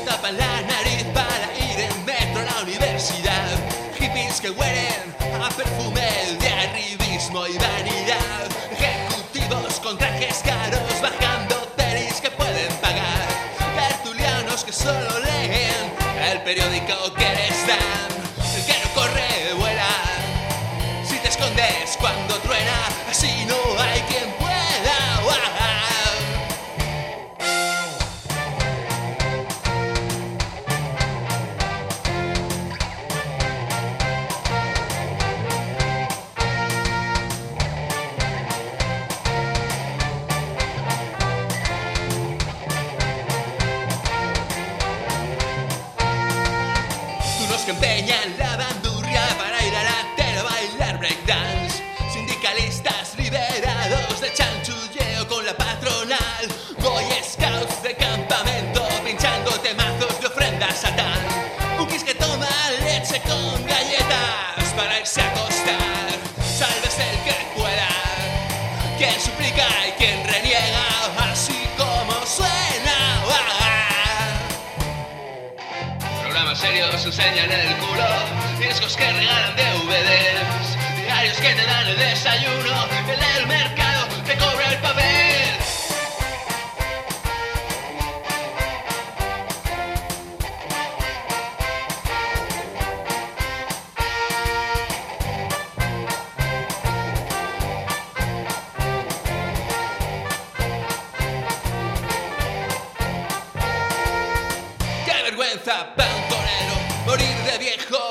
tapan la nariz para ir en metro a la universidad. Hippies que huelen a perfume de arribismo y vanidad. Ejecutivos con trajes caros bajando pelis que pueden pagar. Tertulianos que solo leen el periódico que les dan. El que no corre vuela. Si te escondes cuando truena, así no hay quien pueda. Los que empeñan la bandurria para ir a la tele a bailar breakdance. Sindicalistas liberados de chanchulleo con la patronal. Boy Scouts de campamento pinchando temazos de ofrenda a Satán. Cookies que toman leche con galletas para irse a acostar. Sálvese el que pueda, quien suplica y quien reniega, así como suena. Programas serios enseñan el culo, discos que regalan DVDs, diarios que te dan el desayuno, el del mercado te cobra el papel. ¡Qué vergüenza, pantonero! Morir de viejo